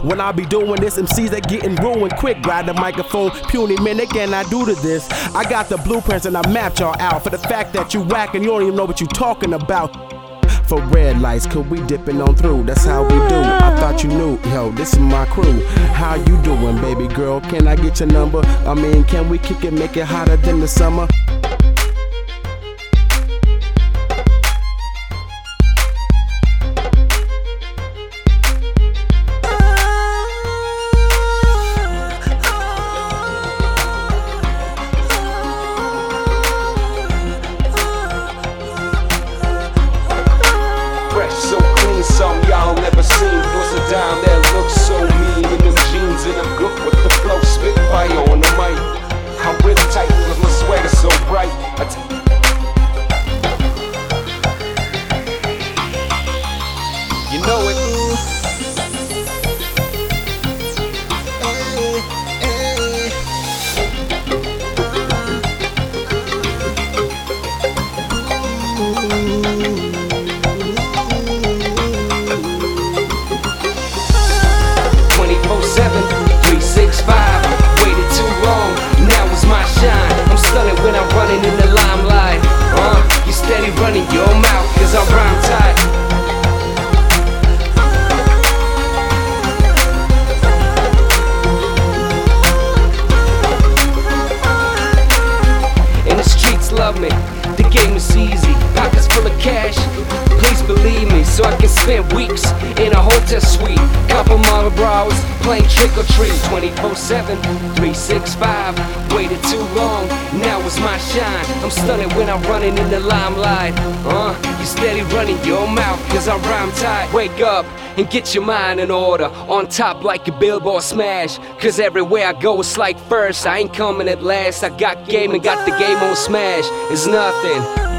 When I be doing this, MCs they getting ruined quick. Grab the microphone, puny man, they cannot do to this. I got the blueprints and I mapped y'all out for the fact that you whack and you don't even know what you talking about. For red lights, could we dipping on through? That's how we do. I thought you knew, yo, this is my crew. How you doing, baby girl? Can I get your number? I mean, can we kick it, make it hotter than the summer? So clean, some y'all never seen. Plus a dime that looks so mean in them jeans and I'm good with the flow. Spit fire on the mic. I'm real tight cause my swagger's so bright. You know it. 365, waited too long, now is my shine. I'm stunning when I'm running in the limelight. You steady running your mouth, cause I'm rhyme tight. And the streets love me, the game is easy, pockets full of cash. Please believe me, so I can spend weeks in a hotel suite. Couple model bras, playing trick or treat. 24/7, 365. Waited too long, now is my shine. I'm stunning when I'm running in the limelight. You steady running your mouth, cause I rhyme tight. Wake up and get your mind in order. On top like a Billboard smash. Cause everywhere I go it's like first. I ain't coming at last. I got game and got the game on smash. It's nothing.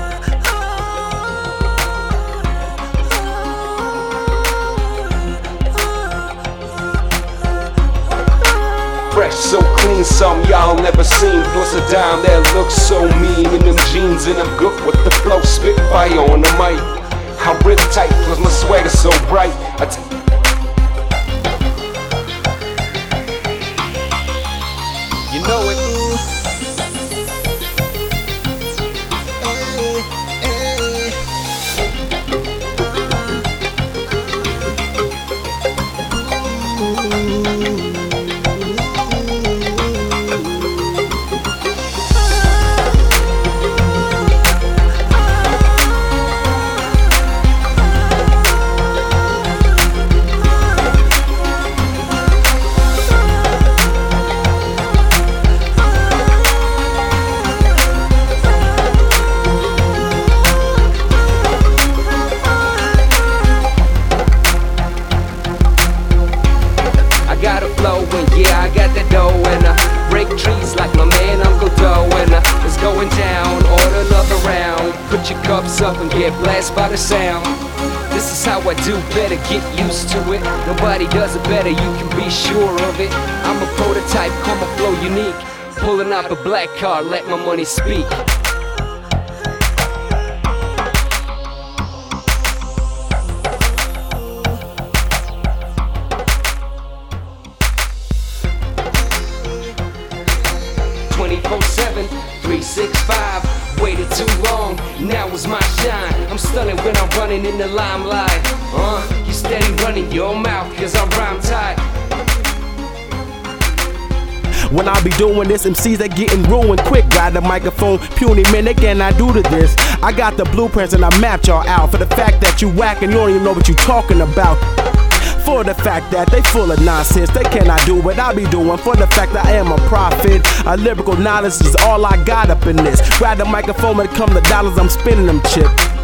Fresh, so clean, some y'all never seen. Plus a dime that looks so mean in them jeans and I'm good with the flow. Spit fire on the mic. I'm real tight plus my swagger's so bright. You know it. 'Cause like my man Uncle Doe, and it's going down. Order another round, put your cups up and get blasted by the sound. This is how I do better, get used to it. Nobody does it better, you can be sure of it. I'm a prototype, call my flow unique. Pulling up a black car, let my money speak. Waited too long, now is my shine. I'm stunning when I'm running in the limelight. You steady running your mouth, cause I rhyme tight. When I be doing this, MCs they getting ruined quick. Got the microphone, puny man, they cannot do to this. I got the blueprints and I mapped y'all out. For the fact that you whack and you don't even know what you talking about. For the fact that they full of nonsense, they cannot do what I be doing. For the fact that I am a prophet, a lyrical knowledge is all I got up in this. Grab the microphone when it come to dollars, I'm spinning them chips.